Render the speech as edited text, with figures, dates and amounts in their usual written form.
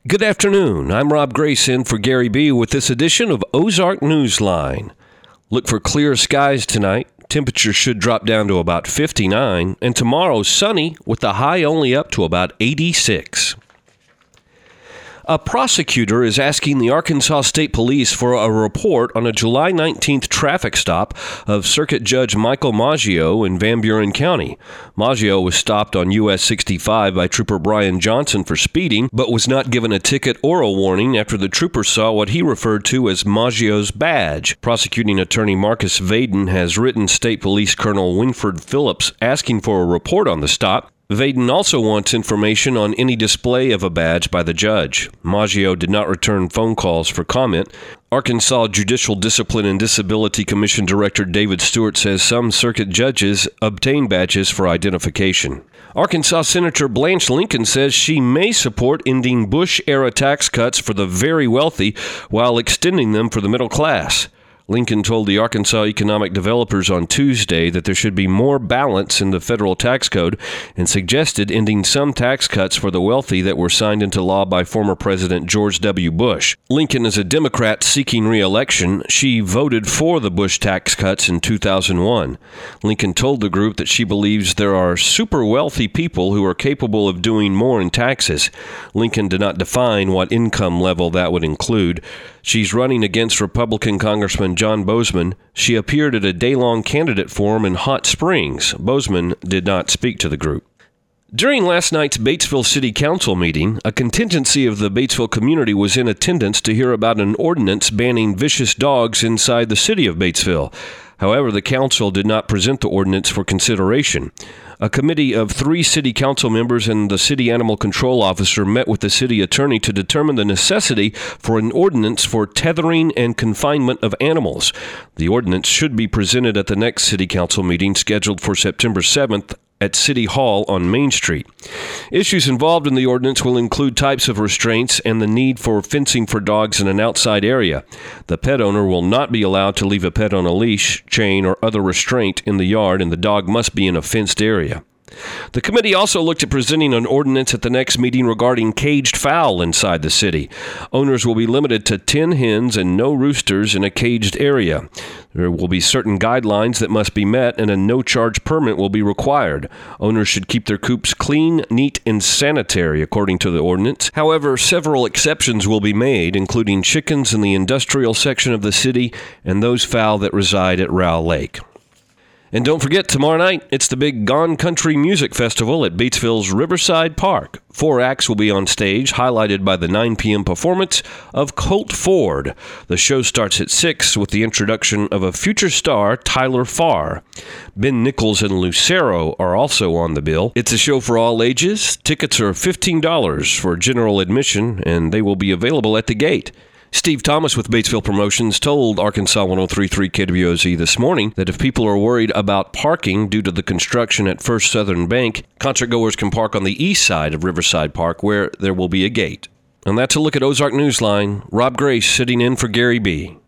Good afternoon. I'm Rob Grace in for Gary B. with this edition of Ozark Newsline. Look for clear skies tonight. Temperature should drop down to about 59, and tomorrow sunny with the high only up to about 86. A prosecutor is asking the Arkansas State Police for a report on a July 19th traffic stop of Circuit Judge Michael Maggio in Van Buren County. Maggio was stopped on US 65 by Trooper Brian Johnson for speeding, but was not given a ticket or a warning after the trooper saw what he referred to as Maggio's badge. Prosecuting attorney Marcus Vaden has written State Police Colonel Winford Phillips asking for a report on the stop. Vaden also wants information on any display of a badge by the judge. Maggio did not return phone calls for comment. Arkansas Judicial Discipline and Disability Commission Director David Stewart says some circuit judges obtain badges for identification. Arkansas Senator Blanche Lincoln says she may support ending Bush-era tax cuts for the very wealthy while extending them for the middle class. Lincoln told the Arkansas economic developers on Tuesday that there should be more balance in the federal tax code and suggested ending some tax cuts for the wealthy that were signed into law by former President George W. Bush. Lincoln is a Democrat seeking re-election. She voted for the Bush tax cuts in 2001. Lincoln told the group that she believes there are super wealthy people who are capable of doing more in taxes. Lincoln did not define what income level that would include. She's running against Republican Congressman John Bozeman. She appeared at a day-long candidate forum in Hot Springs. Bozeman did not speak to the group. During last night's Batesville City Council meeting, a contingency of the Batesville community was in attendance to hear about an ordinance banning vicious dogs inside the city of Batesville. However, the council did not present the ordinance for consideration. A committee of 3 city council members and the city animal control officer met with the city attorney to determine the necessity for an ordinance for tethering and confinement of animals. The ordinance should be presented at the next city council meeting scheduled for September 7th at City Hall on Main Street. Issues involved in the ordinance will include types of restraints and the need for fencing for dogs in an outside area. The pet owner will not be allowed to leave a pet on a leash, chain, or other restraint in the yard, and the dog must be in a fenced area. The committee also looked at presenting an ordinance at the next meeting regarding caged fowl inside the city. Owners will be limited to 10 hens and no roosters in a caged area. There will be certain guidelines that must be met, and a no-charge permit will be required. Owners should keep their coops clean, neat, and sanitary, according to the ordinance. However, several exceptions will be made, including chickens in the industrial section of the city and those fowl that reside at Rowell Lake. And don't forget, tomorrow night, it's the big Gone Country Music Festival at Batesville's Riverside Park. 4 acts will be on stage, highlighted by the 9 p.m. performance of Colt Ford. The show starts at 6 with the introduction of a future star, Tyler Farr. Ben Nichols and Lucero are also on the bill. It's a show for all ages. Tickets are $15 for general admission, and they will be available at the gate. Steve Thomas with Batesville Promotions told Arkansas 103.3 KWOZ this morning that if people are worried about parking due to the construction at First Southern Bank, concertgoers can park on the east side of Riverside Park where there will be a gate. And that's a look at Ozark Newsline. Rob Grace sitting in for Gary B.